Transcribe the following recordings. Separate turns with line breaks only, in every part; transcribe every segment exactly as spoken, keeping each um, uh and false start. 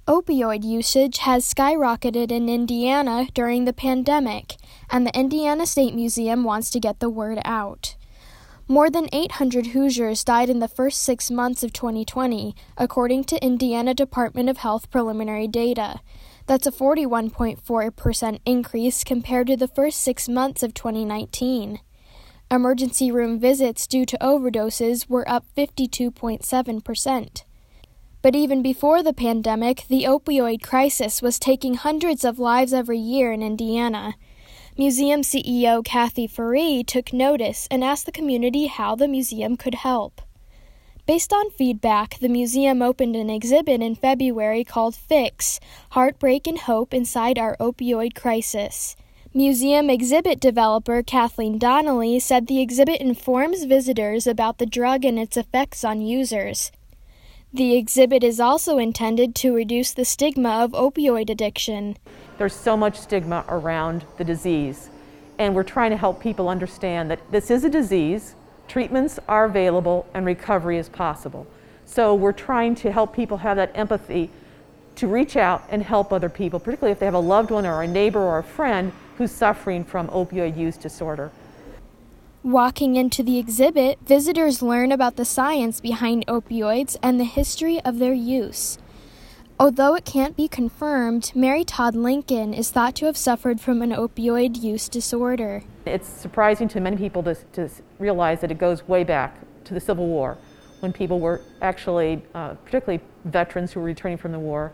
Opioid usage has skyrocketed in Indiana during the pandemic, and the Indiana State Museum wants to get the word out. More than eight hundred Hoosiers died in the first six months of twenty twenty, according to Indiana Department of Health preliminary data. That's a forty-one point four percent increase compared to the first six months of twenty nineteen. Emergency room visits due to overdoses were up fifty-two point seven percent. But even before the pandemic, the opioid crisis was taking hundreds of lives every year in Indiana. Museum C E O Kathy Faree took notice and asked the community how the museum could help. Based on feedback, the museum opened an exhibit in February called Fix, Heartbreak and Hope Inside Our Opioid Crisis. Museum exhibit developer Kathleen Donnelly said the exhibit informs visitors about the drug and its effects on users. The exhibit is also intended to reduce the stigma of opioid addiction.
There's so much stigma around the disease, and we're trying to help people understand that this is a disease, treatments are available, and recovery is possible. So we're trying to help people have that empathy to reach out and help other people, particularly if they have a loved one or a neighbor or a friend who's suffering from opioid use disorder.
Walking into the exhibit, visitors learn about the science behind opioids and the history of their use. Although it can't be confirmed, Mary Todd Lincoln is thought to have suffered from an opioid use disorder.
It's surprising to many people to, to realize that it goes way back to the Civil War, when people were actually, uh, particularly veterans who were returning from the war,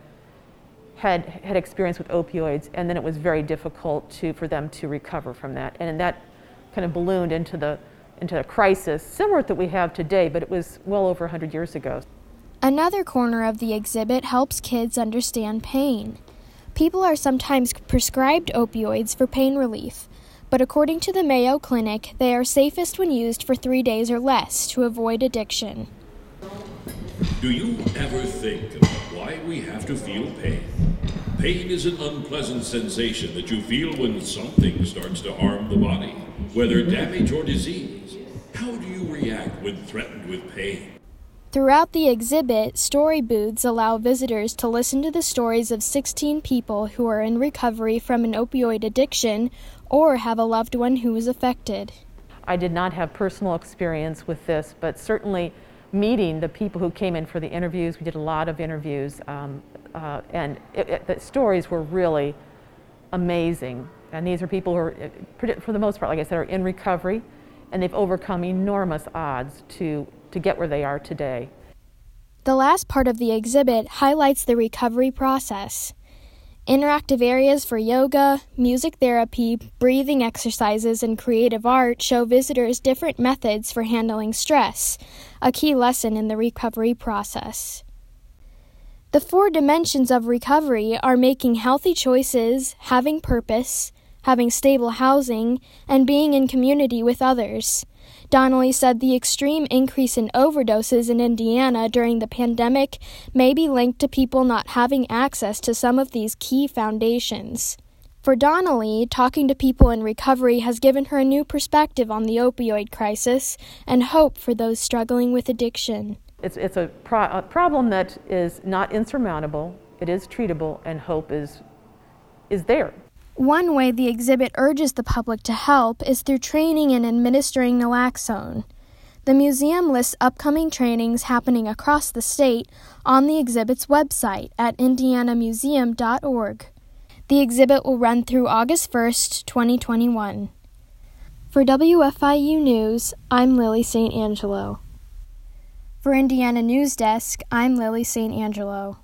had had experience with opioids, and then it was very difficult to for them to recover from that. And that kind of ballooned into the into a crisis similar that we have today, but it was well over one hundred years ago.
Another corner of the exhibit helps kids understand pain. People are sometimes prescribed opioids for pain relief, but according to the Mayo Clinic, they are safest when used for three days or less to avoid addiction.
Do you ever think about why we have to feel pain? Pain is an unpleasant sensation that you feel when something starts to harm the body, whether damage or disease. How do you react when threatened with pain?
Throughout the exhibit, story booths allow visitors to listen to the stories of sixteen people who are in recovery from an opioid addiction or have a loved one who is affected.
I did not have personal experience with this, but certainly meeting the people who came in for the interviews, we did a lot of interviews, um, uh, and it, it, the stories were really amazing. And these are people who are, for the most part, like I said, are in recovery, and they've overcome enormous odds to, to get where they are today.
The last part of the exhibit highlights the recovery process. Interactive areas for yoga, music therapy, breathing exercises, and creative art show visitors different methods for handling stress, a key lesson in the recovery process. The four dimensions of recovery are making healthy choices, having purpose, having stable housing, and being in community with others. Donnelly said the extreme increase in overdoses in Indiana during the pandemic may be linked to people not having access to some of these key foundations. For Donnelly, talking to people in recovery has given her a new perspective on the opioid crisis and hope for those struggling with addiction.
It's, it's a, pro- a problem that is not insurmountable, it is treatable, and hope is, is there.
One way the exhibit urges the public to help is through training in administering naloxone. The museum lists upcoming trainings happening across the state on the exhibit's website at indiana museum dot org. The exhibit will run through August first, twenty twenty-one. For W F I U News, I'm Lily Saint Angelo. For Indiana News Desk, I'm Lily Saint Angelo.